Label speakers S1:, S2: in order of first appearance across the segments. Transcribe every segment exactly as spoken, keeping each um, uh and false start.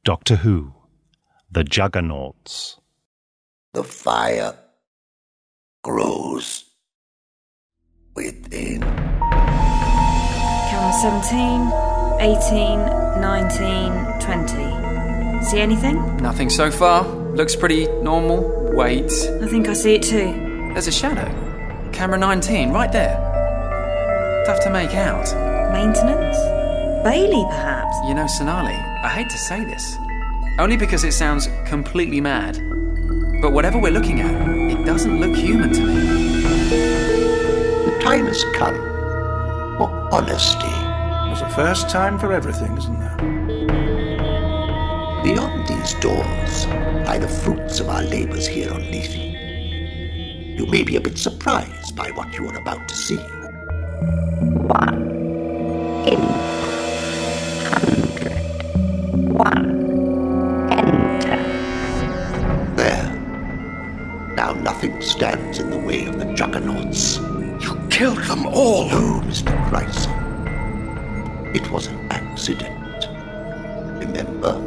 S1: Doctor Who, The Juggernauts.
S2: The fire grows within.
S3: Camera seventeen, eighteen, nineteen, twenty. See anything?
S4: Nothing so far. Looks pretty normal. Wait.
S3: I think I see it too.
S4: There's a shadow. Camera nineteen, right there. Tough to make out.
S3: Maintenance? Bailey, perhaps?
S4: You know, Sonali, I hate to say this. Only because it sounds completely mad. But whatever we're looking at, it doesn't look human to me.
S2: The time has come for honesty.
S5: There's a first time for everything, isn't there?
S2: Beyond these doors lie the fruits of our labours here on Lethe. You may be a bit surprised by what you are about to see.
S6: One in hundred. One. Enter.
S2: There. Now nothing stands in the way of the Juggernauts.
S5: You killed them all!
S2: No, Mister Chrysler. It was an accident. Remember?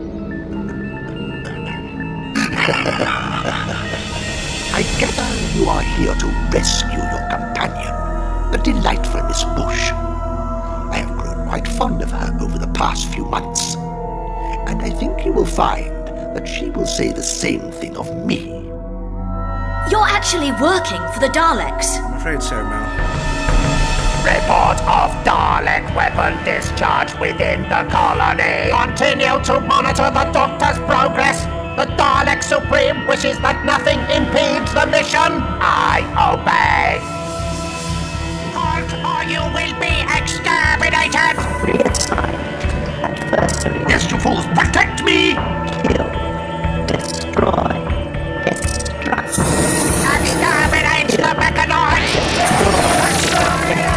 S2: I gather you are here to rescue your companion, the delightful Miss Bush. I have grown quite fond of her over the past few months, and I think you will find that she will say the same thing of me.
S7: You're actually working for the Daleks.
S5: I'm afraid so, Mel.
S8: Report of Dalek weapon discharge within the colony. Continue to monitor the Doctor's progress. The Dalek Supreme wishes that nothing impedes the mission. I obey. Halt or you will be exterminated.
S6: Reassigned. Adversary.
S2: Yes, you fools, protect me!
S6: Kill. Destroy. Extract.
S8: Exterminate the mechanoids.